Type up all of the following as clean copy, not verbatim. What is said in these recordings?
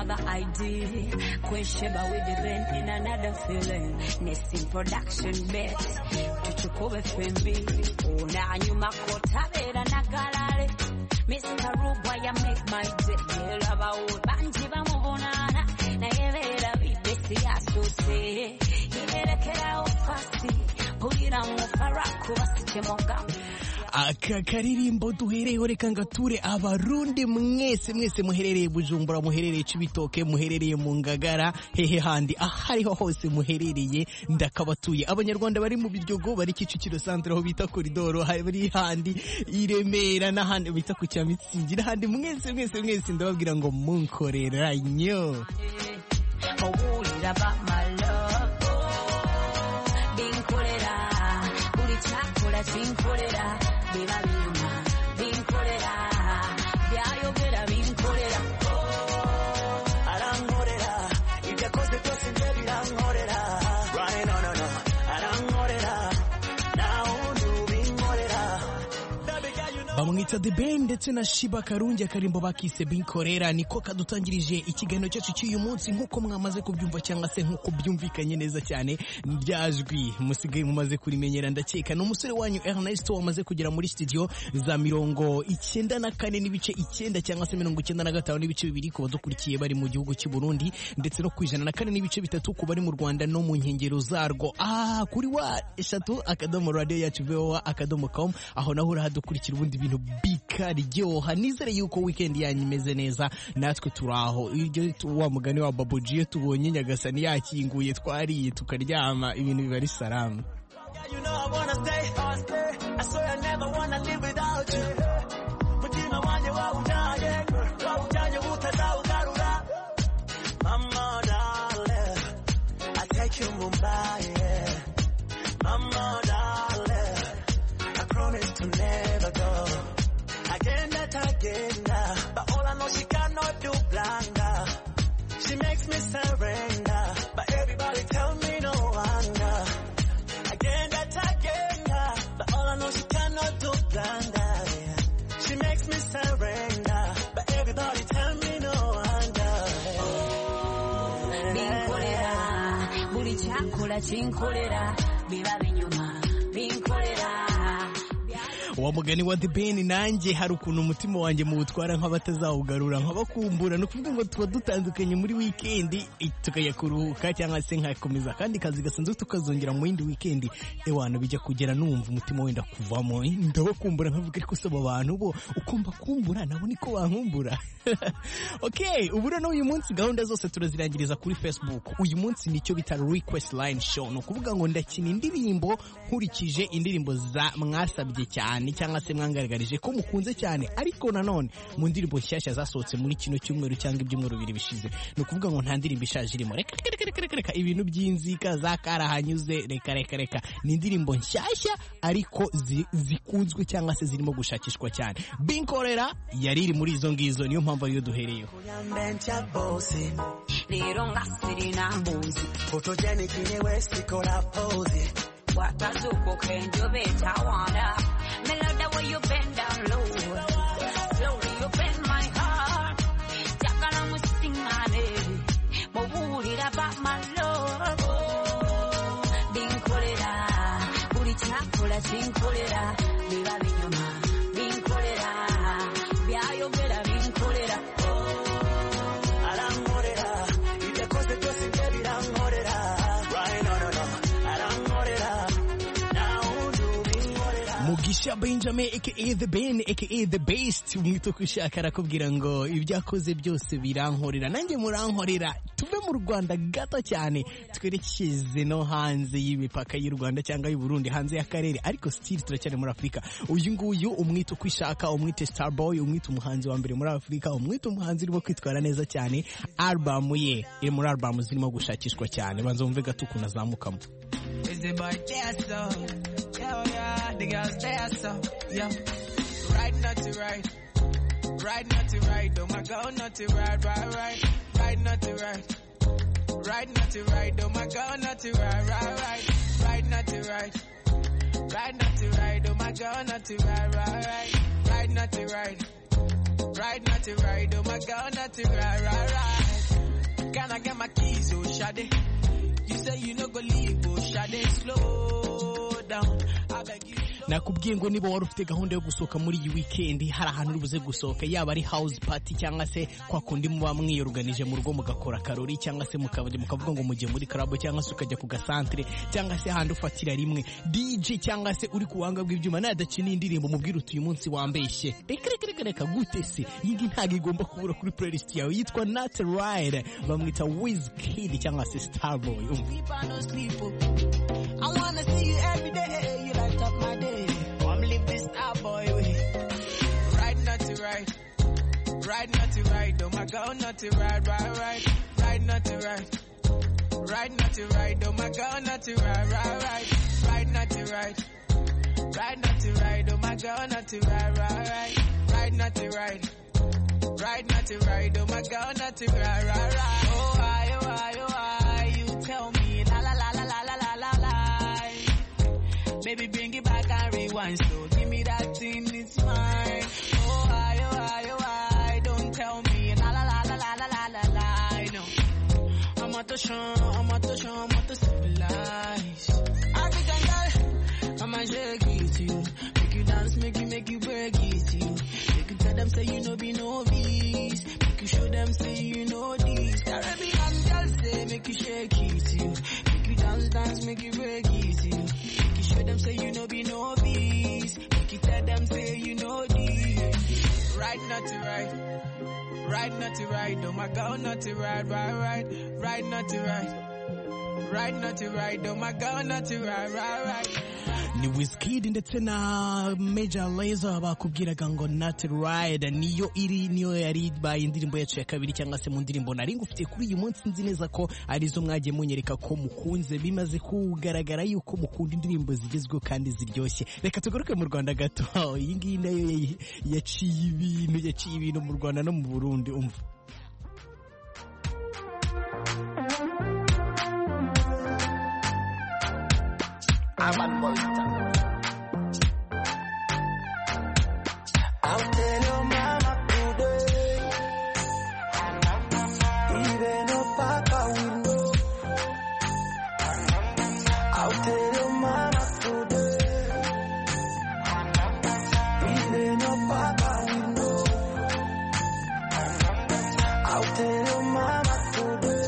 another ID. Kwesheba with the rent in another feeling. Next in production best. Tuchukue FMB. Una nyuma kota bera nagalale. Mr. Ruba ya make my day. Lava o banji ba mubonana. Na yevera bibesi asose. Yevera kera ofasi. Pulira mufaraku basikemoga. Aka karirimbo duhereyeho reka ngature abarundi mwese muherereye Bujumbura, muherereye Cibitoke, muherereye mu Ngagara, hehe handi ahariho hose muherereye ndakabatuye. Abanyarwanda bari mu Biryogo, bari Kicukiro centre aho bita koridoro, bari handi Iremera n'ahandi bita ku Cyamitsingi, n'ahandi mwese ndababwira ngo munkorera nyo. Binkolera biba binyuma binkolera byayogera binkolera arankorera ibyo akoze byose nje birankorera right no arankorera now do binkorera. Bamwita The Ben ndetse na Shiba Karungi, akarimbo bakise binkorera niko kadutangirije ikiganiro cyacu cy'uyu munsi. Nkuko mwamaze kubyumva cyangwa se nkuko byumvikanye neza cyane, ryajwi musigaye mumaze kurimenyera ndakeka. N'umusore wanyu Ernesto wamaze kugera muri studio za 94 n'ibice 9 cyangwa se 95 n'ibice 2 ku badukurikiye bari mu gihugu cy'u Burundi, ndetse no ku 104 n'ibice 3 ku bari mu Rwanda no mu nkengero zarwo. Kuri wa eshatu akadomo radio yacu voa.com, aho naho urahadukurikira ubundi bintu bikaryoha. Nizere yuko weekend yanyu imeze neza, natwe turaho. Iryo wa mugani wa Babuji tubonye Nyagasani yakinguye twariye tukaryama, ibintu biba ari salamu. You know I wanna stay, I swear I never wanna live without you. Mutima wanje wawujanye utazawugarura. Mama darling, I take you Mumbai. Mama darling, I promise to never go. Agenda, but all I know she cannot do blanda. She makes me surrender, but everybody tell me no wonder. Agenda, but all I know she cannot do blanda. She makes me surrender, but everybody tell me no wonder. Binkolera, buli chakula chinkolera, biba binyuma, binkolera. Wa mugani wa The Ben, nanjye hari ukuntu umutima wanjye mu butwara nk'abatazawugarura, nkabakumbura. No kuvuga ngo tuba dutandukanye muri weekend tukajya kuruhuka cyangwa se nkakomeza kandi kazi gasanzwe tukazongera mu yindi weekend. Ewana bijya kugera numva umutima wenda kuvamo, ndabakumbura nkavuga ariko saba abantu bo ukumva kumbura nabo niko bankumbura. Okay, ubu rero uyu munsi gahunda zose turazirangiriza kuri Facebook. Uyu munsi nicyo bita request line show, no kuvuga ngo ndakina indirimbo nkurikije indirimbo za mwasabye cyane cyangwa se mwangaragarije ko mukunze cyane, ariko nanone mu ndirimbo nshyashya zasohotse muri kino cyumweru cyangwa ibyumweru bibiri bishize. No kuvuga ngo nta ndirimbo ishaje irimo, reka ibintu by'inzika zakarahanyuze, reka ni indirimbo nshyashya ariko zikunzwe cyangwa se zirimo gushakishwa cyane. Binkorera yari iri muri izo ngizo, niyo mpamvu ariyo duhereyeho. Rero ngasirina mbuzi Photogenic in West Cola pose. watazuko kenjo betawana. Me love the way you bend down low. Slowly you bend my heart. Jakala musingane. Mawulira about my love. Binkolera, buli chakula chinkolera. Biba binyuma, binkolera. Byayogera binkolera. Arankorera, ibyo koze byose nje birankorera. Right no arankorera. Now do binkorera. Mugisha Benjamin aka The Ben aka The Best, umwito kushaka arakubwira ngo ibyakoze byose birankorera, nanjye murankorera. Tuve mu Rwanda gato cyane twerekeze no hanze y'imipaka y'u Rwanda cyangwa y'u Burundi, hanze y'akarere, ariko still turacyari muri Afrika. Uyu nguyu umwito kwishaka, umwite Starboy, umwite umuhanzi wa mbere muri Afrika, umwite umuhanzi urimo kwitwara neza cyane. Album ye iri muri album zirimo gushakishwa cyane, banza wumve gato ukuntu azamukamo. Is the boy Chesto? Yeah, the girls there so. Yeah, right not to right. Right not to right. Oh my God, not to right. Right not to right. Right not to right. Oh my God, not to right. Right not to right. Right not to right. Oh my God, not to right. Right not to right. Right not to right. Oh my God, not to right. I get my keys, oh Shade. You say you no go leave, oh Shade, slow down. I beg you. Nakubwiye ngo niba wari ufite gahunda yo gusohoka muri iyi weekend hari ahantu urubuze gusohoka yaba ari house party cyangwa se kwa kundi muba mwiyoruganije mu rugo mugakora karori cyangwa se mukavuga ngo mujye muri club cyangwa se ukajya ku gasantre cyangwa se handi ufatira rimwe DJ cyangwa se uri kuwanga bw'ibyuma nadakina indirimbo mubwira utuye munsi wambeshye reka gute se iyi ntago igomba kubura kuri playlist yawe yitwa Not Right bamwita Wizkid cyangwa se Starboy. I wanna see you every day, you light up my day. Come live this Starboy way. Ride not to ride, ride not to ride. Oh my God, not to ride, ride not to ride, ride not to ride. Oh my God, not to ride, ride not to ride, ride not to ride. Oh my God, not to ride, ride not to ride, ride not to ride. Oh my God, not to ride, Oh why, oh why, oh why? You tell me, la la la la la la la la la. Baby, bring it back and rewind. So give me that thing, it's mine. Oh why, oh why, oh why? Don't tell me, la la la la la la la la la. No, I'm out to show, I'm out to show, I'm out to civilize. African girl, I'ma shake it to you, make you dance, make you break it to you. Make you tell them say you know be novice, make you show them say you know this. Caribbean girl say make you shake it to you, make you dance, make you break it to you. Show them say you know be novice. Make you tell them say you know this. Ride not to ride, ride not to ride. Oh my God, not to ride, ride not to ride, ride not to ride. Oh my God, not to ride. Ni Wizkid ndetse na Major Lazer bakubwiraga ngo Not Right niyo yari baye indirimbo yacu ya kabiri cyangwa se mu ndirimbo nari ngufite kuri uyu munsi nzi neza ko arizo mwagiye munyereka ko mukunze bimaze kugaragara yuko mukunda indirimbo zigezweho kandi ziryoshye. Reka tugaruke mu Rwanda gato iyi ngiyi nayo yaciye ibintu mu Rwanda no mu Burundi umva. Urban Boys. I'll tell your mama today, even if Papa will know. I'll tell your mama today, even if Papa will know. I'll tell your mama today.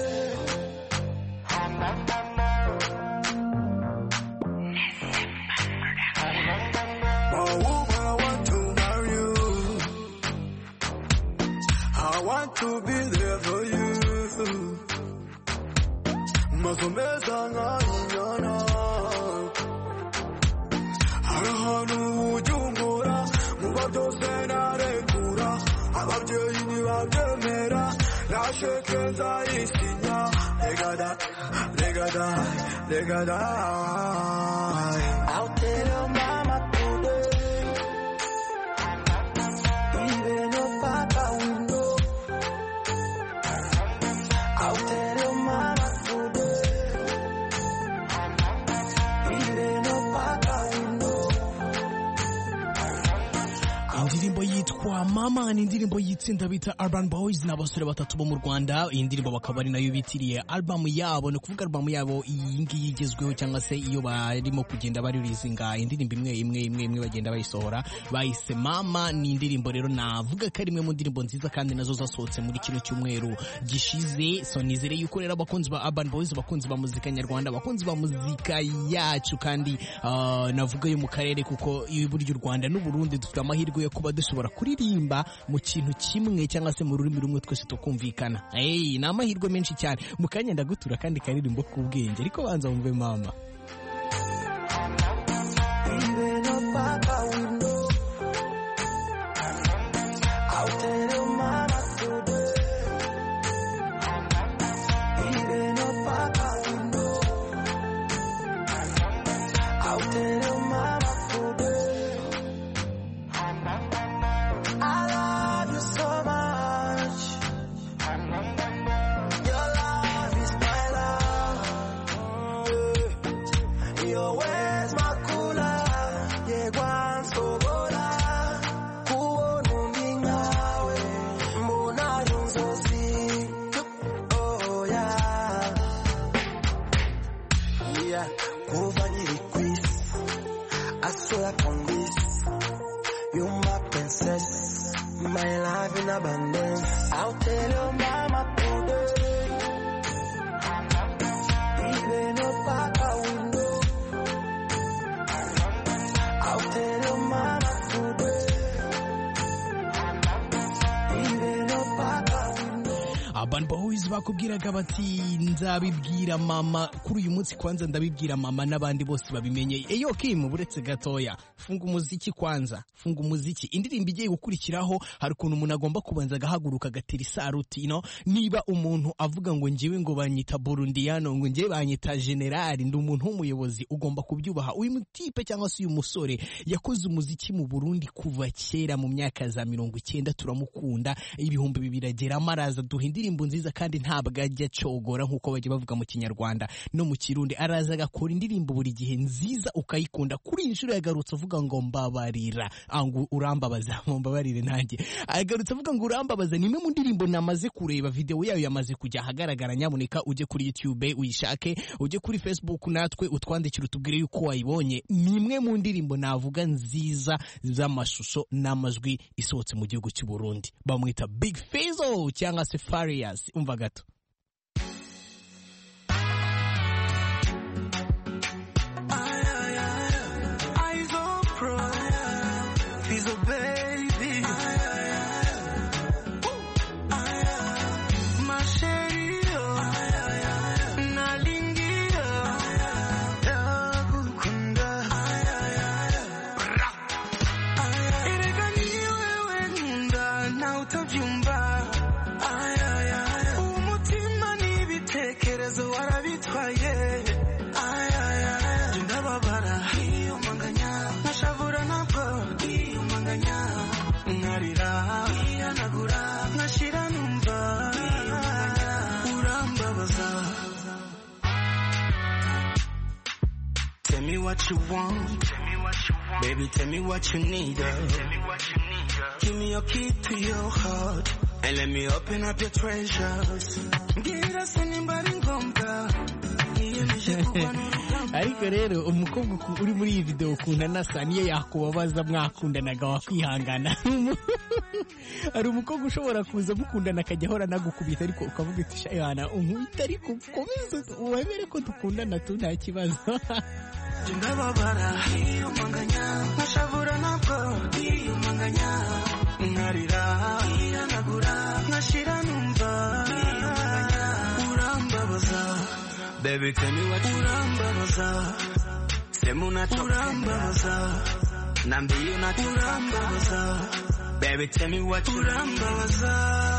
To be there for you. Masomeza nganyana. Arahanu ujungura, mubabyose narekura. Ababyeyi nibabyemera, nashekeza isinya. Legada. I'll tell your mama today, even if Papa will know. I'll tell your mama today, even if Papa will know. Indirimbo yitwa Mama ni indirimbo yitsinda bita Urban Boys n'abasore batatu bo mu Rwanda. Iyi ndirimbo bakaba ari nayo bitiriye album yabo, no kuvuga album yabo iyi ngiyi igezweho cyangwa se iyo barimo kugenda bari releasinga indirimbo imwe bagenda bayisohora bayise Mama. Ni indirimbo rero navuga ko ari imwe mu ndirimbo nziza kandi nazo zasohotse muri kino cyumweru gishize. So nizere yuko rero abakunzi ba Urban Boys, abakunzi ba muzika nyarwanda, abakunzi ba muzika yacu kandi navuga yo mu karere, kuko buryo u Rwanda n'u Burundi dufite amahirwe yo kuba dushobora kuririmba mu kintu kimwe cyangwa se mu rurimi rumwe twese tukumvikana. Ni amahirwe menshi cyane. Mu kanya ndagutura kandi karirimbo k'ubwenge, ariko banza wumve Mama. Even if Papa will know, I'll tell your mama today. Even if Papa will know, I'll tell your mama today. I love you so much. Your love is my love. Your ways my cooler. Yeah, one so bola. Kuono mingawe. Mona yunzo si. Oh yeah. kuva nkiri ku isi. I swear upon this, you my princess, my love in abundance. I'll tell your mama today, even up at our window. I'll tell your mama today, even up at our window. Urban Boys bakubwiraga bati nzabibwira mama kuri uyu munsi, kwanza ndabibwira mama n'abandi bose babimenye. Eyo Kim, buretse gatoya, funga umuziki kwanza, funga umuziki. Indirimbo igiye gukurikiraho hari ukuntu umuntu agomba kubanza agahaguruka agatera isaruti, no? Niba umuntu avuga ngo njyewe ngo banyita Burundiano, ngo njyewe banyita General, ndi umuntu w'umuyobozi, ugomba kubyubaha. Uyu mutipe cyangwa se uyu musore yakoze umuziki mu Burundi kuva kera mu myaka za 90, turamukunda. Ibihumbi bibiragera amaraza duha indirimbo nziza kandi ntabwo ajya cogora nkuko bajya bavuga mu Kinyarwanda no mu Kirundi. Araza agakora indirimbo buri gihe nziza ukayikunda. Kuri inshuro yagarutse avuga ngo mbabarira, angu urambabaza, mbabarire nanjye. Agarutse avuga ngo urambabaza, nimwe mu ndirimbo namaze kureba, video yayo yamaze kujya ahagaragara. Nyamuneka ujye kuri YouTube uyishake, ujye kuri Facebook natwe utwandikira utubwire yuko wayibonye. Nimwe mu ndirimbo navuga nziza z'amashusho n'amajwi isohotse mu gihugu cy'u Burundi. Bamwita Big Fizzo cyangwa se Farious. Umva gato. Tell me what you want, baby, tell me what you need, give me your key to your heart, and let me open up your treasures. Get us anybody ngombwa. Ariko rero umukobwa uri muri iyi video ukunda nasa niyo yakubabaza mwakundanaga wakwihangana. Ari umukobwa ushobora kuza mukundana akajya ahora nagukubita, ariko ukavuga ati shayana unkubita ariko komeza uwemere ko dukundana tu nta kibazo. Ndababara iyo manganya nashavura nabwo iyo manganya nkarira iyo nagura nkashira numva urambabaza. Baby tell me what you urambabaza, sema unachorambabaza, nambiye unachorambabaza. Baby tell me what you urambabaza,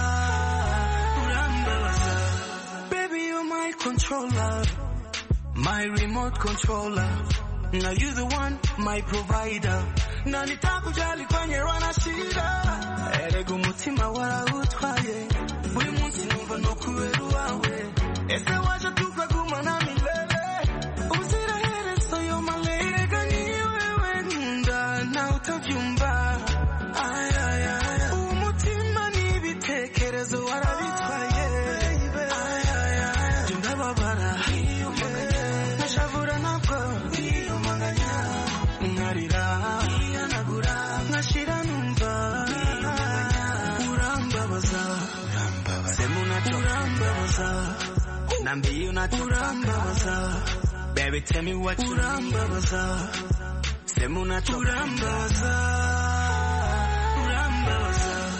urambabaza. Baby you're my controller, my remote controller. Now you the one, my provider. Na nitakujali kwenye wana shida. Erega umutima warautwaye, buri munsi numva no kubera wawe. Ese waje tukaguma na milele, uziraherezo yo malere gani wewe nkunda na utavyumva. Ay ay ay, umutima n'ibitekerezo warabitwaye. Ay ay ay, ndababara iyo maganya nashavura nabwo iyo maganya nkarira iyo nagura nkashira numva urambabaza, sema unachorambabaza, nambiye unachorambabaza. Baby tell me what you urambabaza, sema unachorambabaza, urambabaza.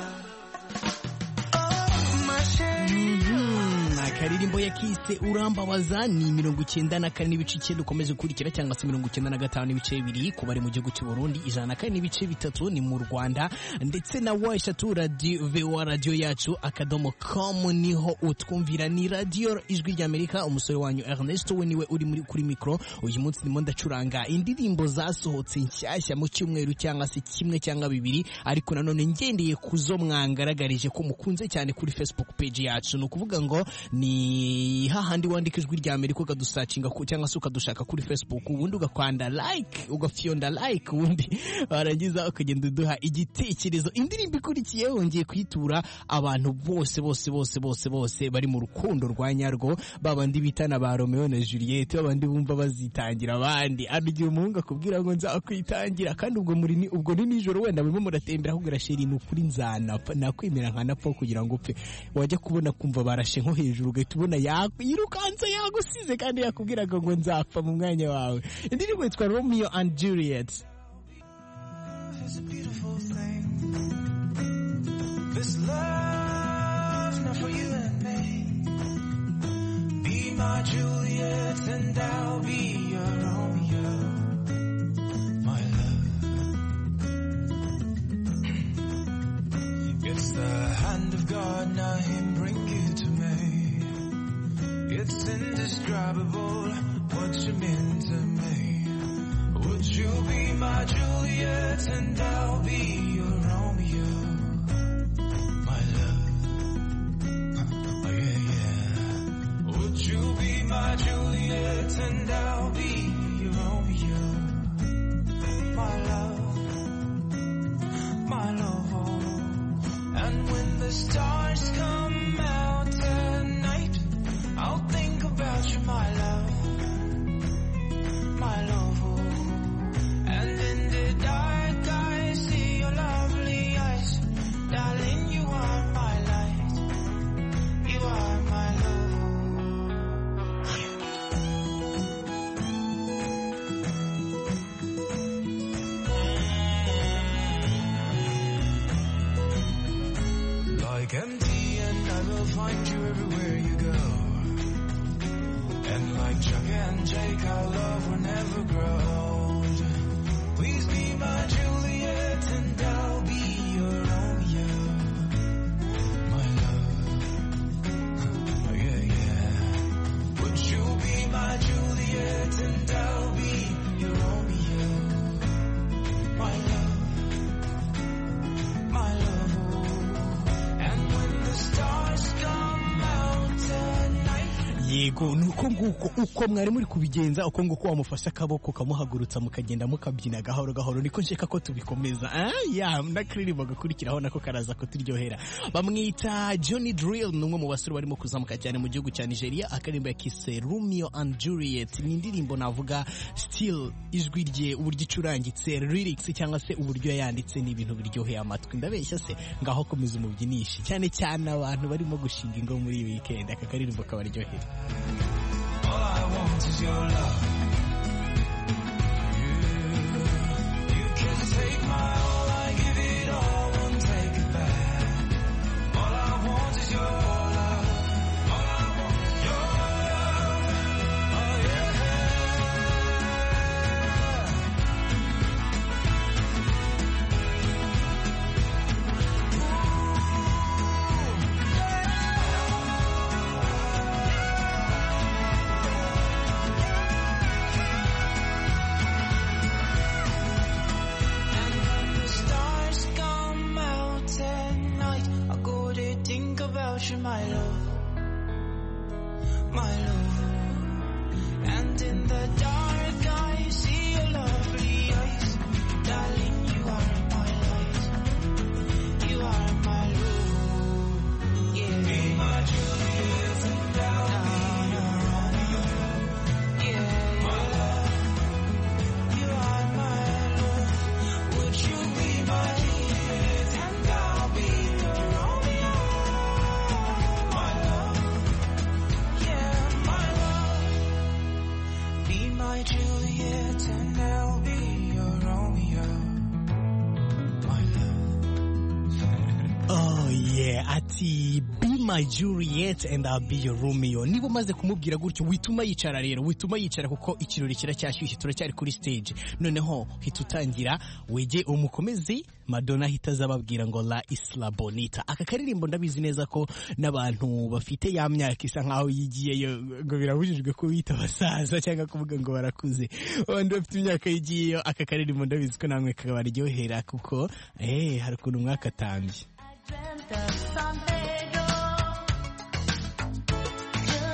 Akaririmbo yakise urambabaza ni 94 n'ibice 9 ukomeze gukurikira, cyangwa se 95 n'ibice 2 ku bari mu gihugu cy'u Burundi, 104 n'ibice 3 ni mu Rwanda, ndetse na washatu radio VOA radio yacu akadomo.com niho utwumvira. Ni radio ijwi ry'Amerika. Umusore wanyu Ernest we niwe uri muri kuri micro. Uyu munsi ndimo ndacuranga indirimbo zasohotse nshyashya mu cyumweru cyangwa se kimwe cyangwa bibiri, ariko nanone ngendeye kuzo mwangaragarije ko mukunze cyane kuri Facebook page yacu. No kuvuga ngo ni ni hahandi wandika ijwi rya Amerika ukadusacinga cyangwa se ukadushaka kuri Facebook ubundi ugakwanda like ugafyonda like ubundi warangiza ukagenda uduha igitekerezo. Indirimbo ikurikiye wongeye kwitura abantu bose bari mu rukundo rwa nyarwo, babandi bitana ba Romeo na Juliette, babandi bumva bazitangira abandi. Arugira umuhungu akubwira ngo nzakwitangira kandi ubwo ni nijoro wenda murimo muratembera ahubwo sheri ni ukuri nzanapfa nakwemera nkanapfa kugira ngo upfe. Wajya kubona kumva barashe nko hejuru ugahita ubona yirukanse yagusize kandi yakubwiraga ngo nzapfa mu mwanya wawe. Indirimbo yitwa Romeo and Juliet. It's a beautiful thing. This love's not for you and me. Be my Juliet and I'll be your Romeo. My love. It's the hand of God, now Him bring you to me. It's indescribable what you mean to me. Would you be my Juliet and I'll be your Romeo? My love. Oh yeah, yeah. Would you be my Juliet and I'll be your Romeo? My love. My love. And when the stars come out at night, I'll think about you, my love. My love. And in the dark I see your lovely eyes. Darling, you are my light. You are my love. Like empty and I will find you everywhere you go. And like Chuck and Jake, our love will never grow old. Please be my Juliet and I'll be your Romeo. My love. Oh yeah, yeah. Would you be my Juliet and I'll be your Romeo? My love. My love. And when the stars come out at night. Yego nuko nguko uko mwari muri kubigenza uko nguko wamufasha akaboko kamuhagurutsa mukagenda mukabyina gahoro gahoro niko nshaka ko tubikomeza. Nakaririmbo gakurikiraho nako karaza kuturyohera. Bamwita Johnny Drill, numwe mu basore barimo kuzamuka cyane mu gihugu cya Nigeria. Akarimbo yakise Romeo and Juliet ni indirimbo navuga still ijwi rye uburyo icurangitse lyrics cyangwa se uburyo yanditse ni ibintu biryoheye amatwi. Ndabeshya se ngaho komeza umubyinisha cyane cyane abantu barimo gushinga ingo muri weekend. Aka karirimbo kabaryohera. All I want is your love. You can take my all, I give it all, won't take it back. All I want is your love. All I want is your love. Oh yeah. My love, my love, and in the dark I see your lovely eyes. Darling, you are my light, you are my love, yeah. Be my Juliet and I'll be your Romeo, yeah. My love, you are my love. Would you be my Juliet and I'll be your Romeo? My Juliet and I'll be your Romeo. My love. Oh yeah, ati be my Juliet and I'll be your Romeo. Niba umaze kumubwira gutyo wituma yicara rero, wituma yicara kuko ikirori kiracyashyushye, turacyari kuri stage. Noneho hitutangira wege umukomezi Madonna hitazababwira ngo La Isla Bonita. Aka karirimbo ndabizi neza ko n'abantu bafite ya myaka isa nkaho yigiyeyo ngo birabujijwe ko bita basaza cyangwa kuvuga ngo barakuze. Abandi bafite imyaka yigiyeyo aka karirimbo ndabizi ko namwe kabaryohera kuko hari ukuntu mwakatambye.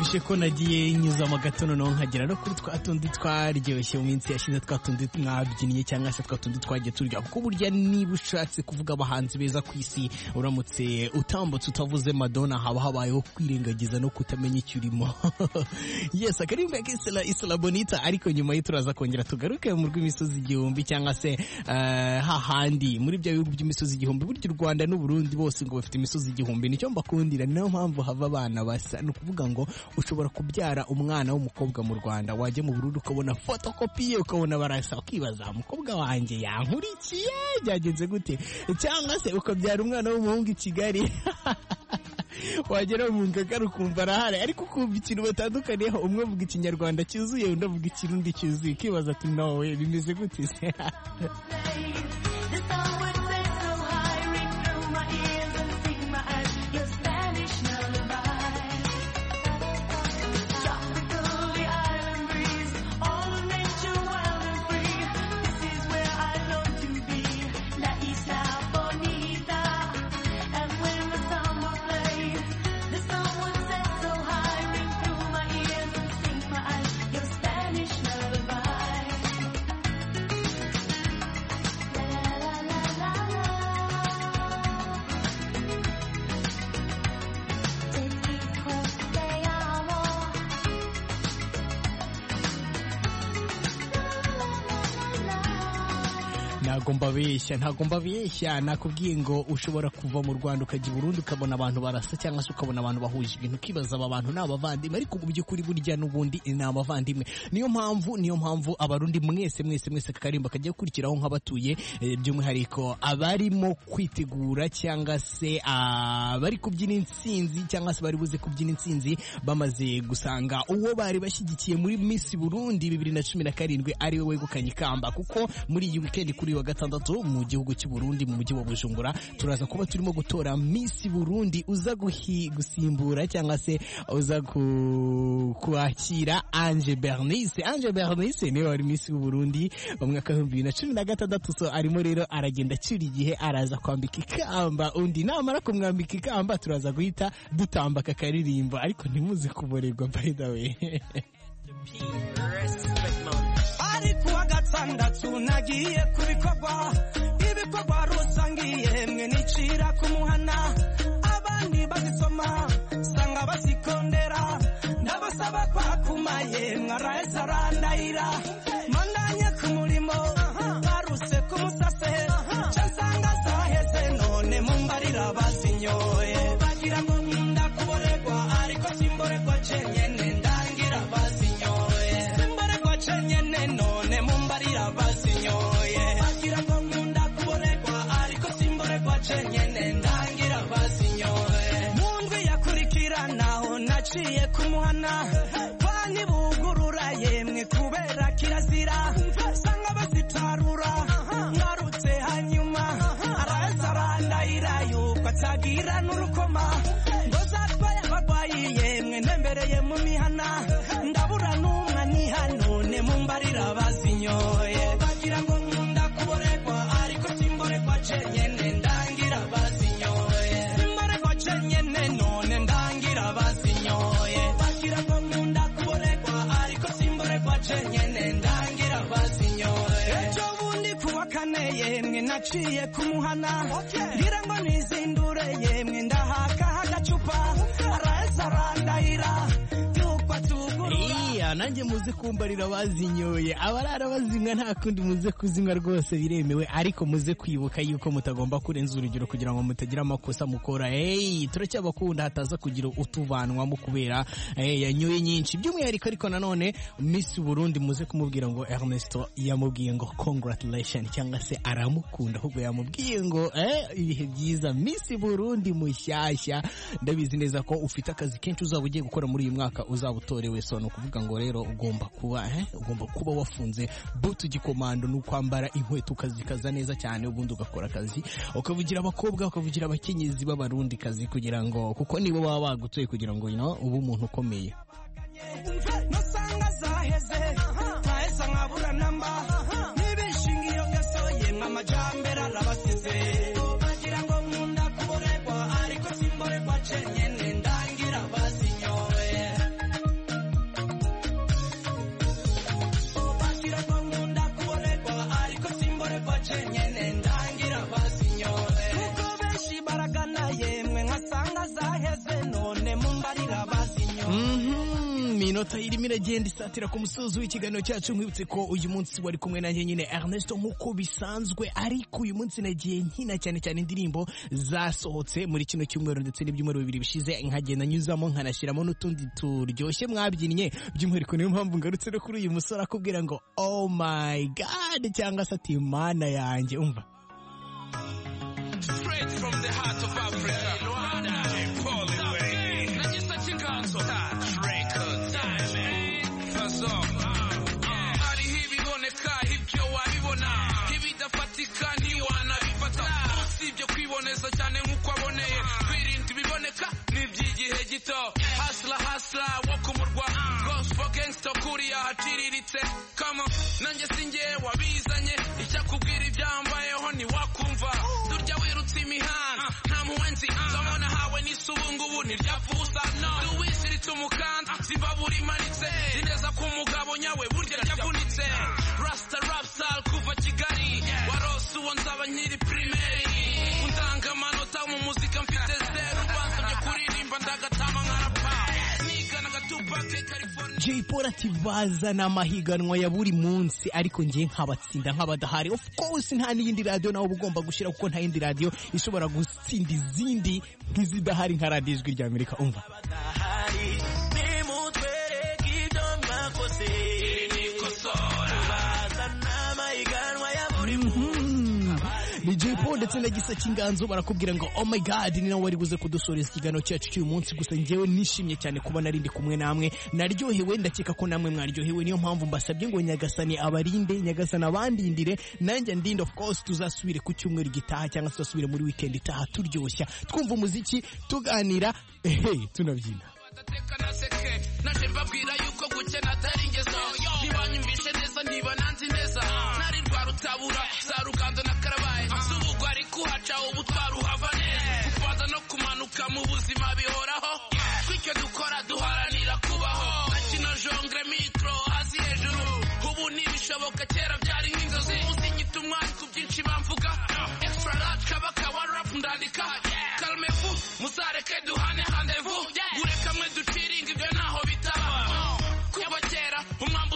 mwumvishe ko nagiye nyuzamo gato noneho nkagera no kuri twa tundi twaryoshye mu minsi yashize, twa tundi mwabyinnye cyangwa se twa tundi twagiye turya, kuko burya niba ushatse kuvuga abahanzi beza ku isi uramutse utambutse utavuze Madonna haba habayeho kwirengagiza no kutamenya icyo urimo. Yes, akarimba Isla Bonita, ariko nyuma yo turaza kongera tugaruke mu rw'imisozi igihumbi cyangwa se hahandi muri bya bihugu by'imisozi igihumbi. Burya u Rwanda n'u Burundi bose ngo bafite imisozi igihumbi, nicyo mbakundira, niyo mpamvu hava abana basa. Ni ukuvuga ngo ushobora kubyara umwana w'umukobwa mu Rwanda, wajya mu Burundi ukabona fotokopi ye, ukabona barasa, ukibaza umukobwa wanjye yankurikiye byagenze gute, cyangwa se ukabyara umwana w'umuhungu i Kigali wagera mu Ngagara ukumva arahari, ariko ukumva ikintu batandukaniyeho, umwe avuga ikinyarwanda cyuzuye undi avuga ikirundi cyuzuye, ukibaza ati nawe bimeze gute se? Ntago mbabeshya nakubwiye ngo ushobora kuva mu Rwanda ukajya i Burundi ukabona abantu barasa, cyangwa se ukabona abantu bahuje ibintu, ukibaza aba bantu ni abavandimwe, ariko mu by'ukuri burya n'ubundi ni abavandimwe. Niyo mpamvu abarundi mwese akarimba kajya gukurikiraho nk'abatuye, by'umwihariko abarimo kwitegura cyangwa se bari kubyina intsinzi, cyangwa se bari buze kubyina intsinzi bamaze gusanga uwo bari bashyigikiye muri Miss Burundi 2017 ari we wegukanye ikamba. Kuko muri iyi weekend kuri wa gatandatu mu gihugu cy'u Burundi mu mujyi wa Bujumbura turaza kuba turimo gutora Miss Burundi uza gusimbura cyangwa se uza kwakira Ange Bernice. Ange Bernice niwe wari Miss Burundi mu mwaka wa 2016, so arimo rero aragenda cyuri igihe araza kwambika ikamba, undi namara kumwambika ikamba turaza guhita dutamba kakaririmbo, ariko ntimuze kuborerwa by the way. Kuwa gatandatu nagiye kubikorwa ibikorwa rusangiye mwe nicira kumuhana, abandi bazisoma sanga bazikondera, ndabasaba kwa kumaye mwaraheza randahira, mandanye ku murimo baruse kumusase, cyasanga zaheze none mumbarira bazinyoye, bagira ngo nkunda kuboregwa ariko simboregwa cenyene ndangira bazinyoye, simboregwa cenyene none mumbarira bazinyoye, bagira ngo nkunda kuboregwa ariko simboregwa cenyene ndangira bazinyoye, mundwi yakurikiranaho naciye kumuhana, kwani bugurura yemwe kubera kirazira, sanga bazitarura ngarutse hanyuma araza arandahira yuko atagira n'urukoma, ngo zatwaye abagwayi yemwe ntembereye mu mihana, ndabura n'umwe niha none mumbarira bazinyoye, bagira ngo nkunda kuboregwa ariko simboregwa cenyene ndangira bazinyoye, simboregwa cenyene none ndangira bazinyoye, bagira ngo nkunda kuboregwa ariko simboregwa cenyene ndangira bazinyoye. Ejo bundi kuwa kane yemwe naciye kumuhana, ngira ngo nizindure yemwe ndahaka agacupa, araheza arandahira yuko atugurura. Nanjye muze kumbarira bazinyoye, abarara bazinywa nta kundi muze kuzinywa rwose biremewe, ariko muze kwibuka yuko mutagomba kurenza urugero kugira ngo mutagira amakosa mukora. Turacyabakunda hataza kugira utuvanwamo kubera yanyoye nyinshi. By'umwihariko ariko nanone Miss Burundi muze kumubwira ngo Ernesto yamubwiye ngo congratulations, cyangwa se aramukunda, ahubwo yamubwiye ngo ibihe byiza Miss Burundi mushyashya. Ndabizi neza ko ufite akazi kenshi uzaba ugiye gukora muri uyu mwaka uzabutorewe, so no kuvuga ngo rero ugomba kuba wafunze butu gikomando, no kwambara inkweto ukazikaza neza cyane, ubundi ugakora akazi ukavugira abakobwa ukavugira abakenyezi b'abarundi kazi, kugira ngo kuko nibo baba bagutoye kugira ngo ubu umuntu ukomeye. Nasanga zaheze taheza nkabura namba, nibishingiyo gasoye amajambere arabasize, bagira ngo nkunda kuboregwa ariko simboregwa cenyene ndangira bazinyoye, iminota irimo iragenda isatira ku musozi w'ikiganiro cyacu. Nkwibutse ko uyu munsi wari kumwe nanjye nyine Ernesto nk'uko bisanzwe, ariko uyu munsi nagiye nkina cyane cyane indirimbo zasohotse muri kino cyumweru ndetse n'ibyumweru bibiri bishize, nkagenda nyuzamo nkanashyiramo n'utundi turyoshye mwabyinnye by'umwihariko. Niyo mpamvu ngarutse no kuri uyu musore akubwira ngo oh my god cyangwa se ati mana yanjye. Umva straight from the heart of Africa, Rwanda, Poliway, Nagisa Chinganzo, Touch Records, Faso, hari hibiboneka ibyo wabibona, ibidafatika ntiwanabifata, usibye kwiboneza cyane nk'uko aboneye, kwirinda ibiboneka n'iby'igihe gito, hasla wo kumurwa, gospel gangster kuriya haciriritse, kama nanjye sinjye wabizanye, icyakubwira ibyambayeho ntiwakumva, turya wirutse imihanda nta muwenzi, ndabona hawe n'isubungubu ntiryapfusa, duwisiritse umukanda zimbabura imanitse, zineza ko umugabo nyawe burya ryavunitse, rasta rap style kuva Kigali, warose uwo nzaba nkiri primary, undanga amanota mu muzika mfite zero, bansabye kuririmba ndagatama nkarapa, nigana gatupake California. Jay Polly ati bazana amahiganwa ya buri munsi ariko ngiye nkabatsinda nk'abadahari. Of course nta n'iyindi radio nawe ugomba gushira, kuko nta yindi radio ishobora gutsinda izindi nk'izidahari nka Radio Ijwi rya Amerika. Umva ni Jay Polly ndetse na Gisa Kinganzo barakubwira ngo oh my god ni nawe wari buze kudusoreza ikiganiro cyacu cy'uyu munsi. Gusa njyewe nishimye cyane kuba narindi kumwe namwe, naryohewe, ndakeka ko namwe mwaryohewe. Niyo mpamvu mbasabye ngo Nyagasani abarinde, Nyagasani abandindire, nanjye ndinde. Of course tuzasubire ku cyumweru gitaha cyangwa se tuzasubire muri weekend itaha turyoshya, twumva umuziki, tuganira, tunabyina. Naje mbabwira yuko gukena atari ingeso, ntibanyumvishe neza niba nanzi neza, nari rwa rutabura za Rugando na Karabaye, z'ubugwa ari kuhaca ubutwara uhava neza, kubanza no kumanuka mu buzima bihoraho, twicyo dukora duharanira kubaho, akina jongre mikro hasi hejuru, ubu ntibishoboka kera byari nk'inzozi, usinyita umwanya ku byinshi bamvuga, extra large kabaka wa rap ndandika, calmez-vous muzareke duhane rendez-vous, gure kamwe duciringa ibyo naho bitaba, kuba kera umwami